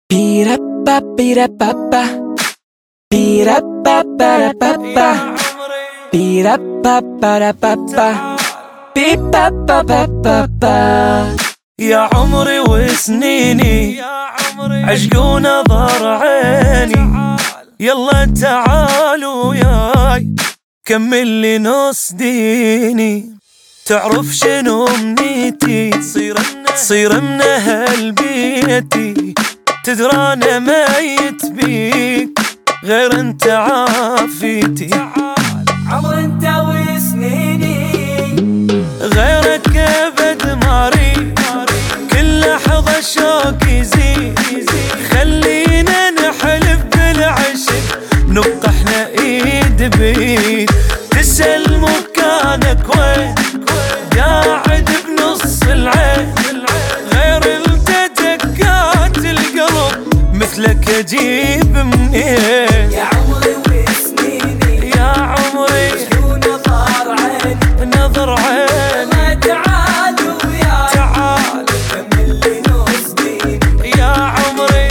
Pirapapirapapa, pirapapirapapa, pirapapirapapa, pirapapirapapa. يا عمري وسنيني عشق ونظر عيني، يلا تعال وياي كمل لي نص ديني. تعرف شنو امنيتي؟ تصير من اهل بيتي، تدرى انا ميت بيك غير انت عافيتي. عمر انت وسنيني غيرك ابد ماري، كل لحظة شوق يزيد. خلينا نحلف بالعشق نبقى احنا ايد بيد. تسأل مكانك وين؟ قاعد بنص العين، غير انت دقات القلب مثلك اجيب منين؟ يا عمري وسنيني يا عمري ونظر عيني، نظر عيني. تعال وياي تعال كمل لي نص ديني. يا عمري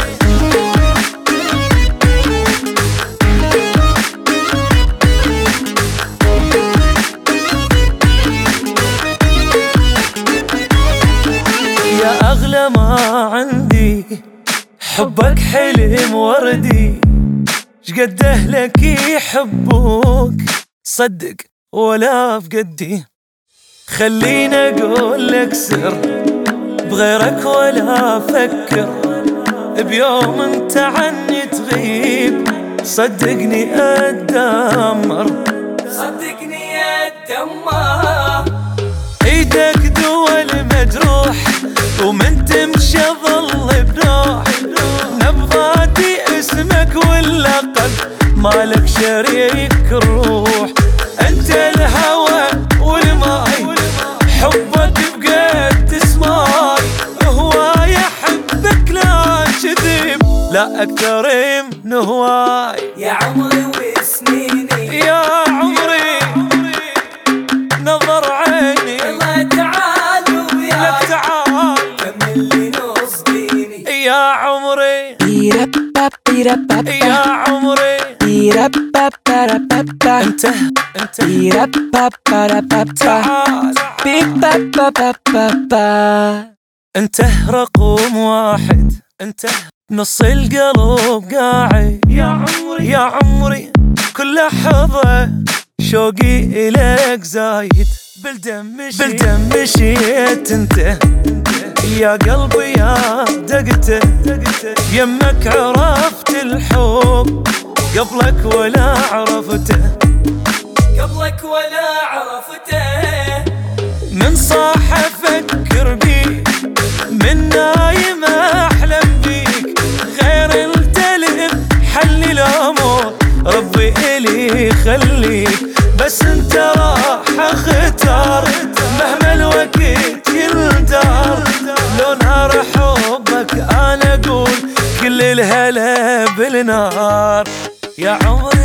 يا أغلى ما عندي، حبك حلم وردي. شقد أهلك يحبوك صدق ولا بقدي. خليني أقول لك سر بغيرك ولا أفكر، بيوم انت عني تغيب صدقني أتدمر. صدقني اتدمر، ايدك دول مجروح ومن تمشي ظل بنوح. نبضاتي اسمك واللقب مالك شريك الروح. انت الهوى والماي حبك بقيت اسماي. هواي احبك لا كذب لا اكثر من هواي. يا عمري وسنيني يا عمري نظر عيني، يلا تعال وياي لك تعال كمل لي نص ديني. يا عمري Pirapapirapapa, يا عمري pirapapirapapa, انت pirapapirapapa, تعال. pirapapirapapa. انت رقم واحد، انت نص القلب قاعد. يا عمري يا عمري كل لحظة شوقي إليك زايد. بالدم مشيت انت يا قلبي يا دقته. يمك عرفت الحب قبلك ولا عرفته. قبلك ولا عرفته، من صاح افكر بيك، من نايم احلم بيك. غير التلف حل الامور ربي الي يخليك. بس انت راح اختار مهما الوقت يندار. لو نار حبك انا اقول كل الهلا بالنار. يا عمري